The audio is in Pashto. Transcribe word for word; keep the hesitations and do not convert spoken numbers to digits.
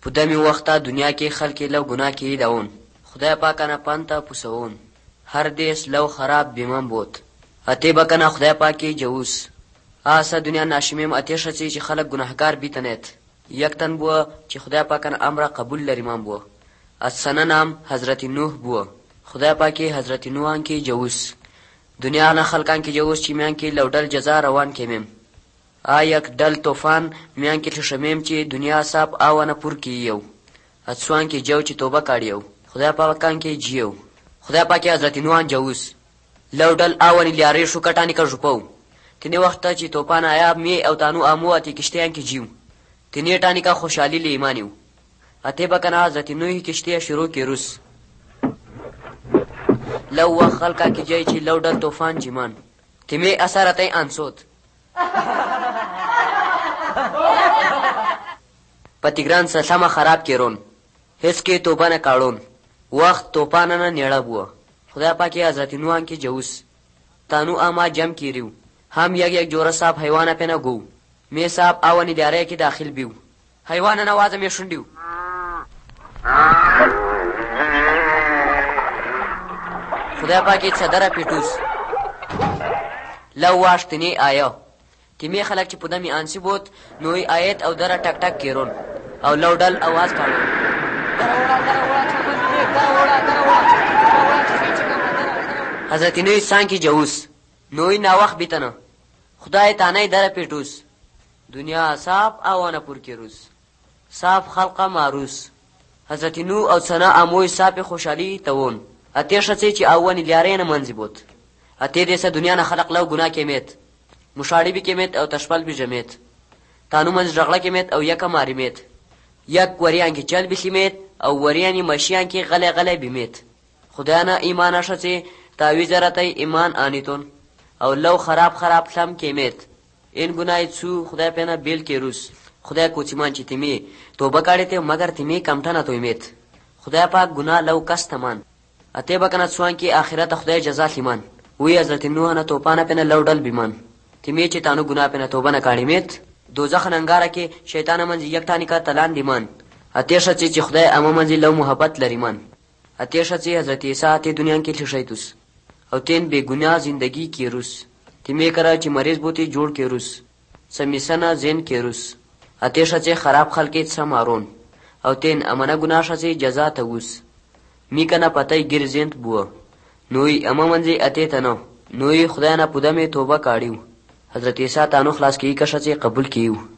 پدمی وقتا دنیا کې خلک لو گناه کی داون خدای پاکانه پانتا پوسون هر دیس لو خراب بیمم بود اتی بکنه خدای پاکی جووس آسا دنیا ناشمیم اتیشه چی چې خلک گناهکار بیتنیت یک تن بو چې خدای پاکانه امر قبول لري مان بو اسنه نام حضرت نوح بو خدای پاکی حضرت نوح کی جووس دنیا نه خلکان کی جووس چې میان کی لوډل جزا روان کېمم آ یک دل طوفان میان کې شمیم چې دنیا صاحب آونه پور کیو اتسوان کې جو چې توبه کاړیو خدای پاکان کې جیو خدای پاک حضرت نوح جووس لوډل آونی لیارې شو کټانی کا ژپو تنه وخت چې توپان آیا می او تانو امو اتی کشتیان کې جیو تنه ټانی کا خوشحالي لی ایمانیو اته بکنه حضرت نوح کشتیا شروع کې روس لو خلقا کې جای چې لوډل طوفان جمان تمه اثرته انسوت پتیګران سلامه خراب کېرون هیڅ کې توبه نه کاړون وخت توپان نه نیړه بو خدای پاک حضرت نوح کې جووس تانو اما جم کیریو هم یک یک جوړه صاحب حیوانه پنه گو می صاحب اونی داره کې داخل بیو حیوان نه आवाज می شونډیو خدای پاک صدره پیټوس لو واشتنی آیا تیمی خلق چې پدمی انسی بوت نوې آیت او دره ټک ټک کیرون او لوډل आवाज کاړو حضرت نوې سان کی جووس نوې نا وخت بیتنه خدای تانه دره پیټوس دنیا صاحب اوانه پور کیروس صاحب خلقه ماروس حضرت نو او سنا اموي صاحب خوشالي تون اته شته چې اونی لیارې نه منځ بوت اته دې سه دنیا نه خلق لو ګناه کېمیت مشاړي به کېمیت او تشپل به جمیت تانو منځ جګړه کېمیت او یکه ماریمیت یک وریان کې چل بسیمیت او وریانی مشیان کې غلې غلې بیمیت خدای نه ایمان شته تعویذ راته ایمان انیتون او لو خراب خراب سم کېمیت این ګناه څو خدای پنه بیل کې روس خدای کوچمان چې تیمی توبه کړې ته مگر تیمی کمټنه تویمیت خدای پاک ګناه لو کستمان اته بکنه څوان کې اخرت خدای جزا لیمان وی حضرت نوح نه توپانه پنه لوډل بیمان تیمی چې تانو ګناه پنه توبه نه کړې میت دوزخ ننګاره کې شیطان منځ یک تانی کا تلان دیمان اته شته چې خدای امه منځ لو محبت لري مان اته شته حضرت عیسی ته دنیا کې لشیتوس او تین بے گناہ زندگی کی روس تیمی کرا چې مریض بوتی جوړ کې روس سمیسنا زین کې روس اتیش چې خراب خلک سمارون او تین امنه گناه شې جزا ته وس می کنه پتاي ګرځیند بو نوې امه منځي اته تنو نوې خدای نه پدمه توبه کاړیو حضرت عیسی تانو خلاص کی کښه چې قبول کیو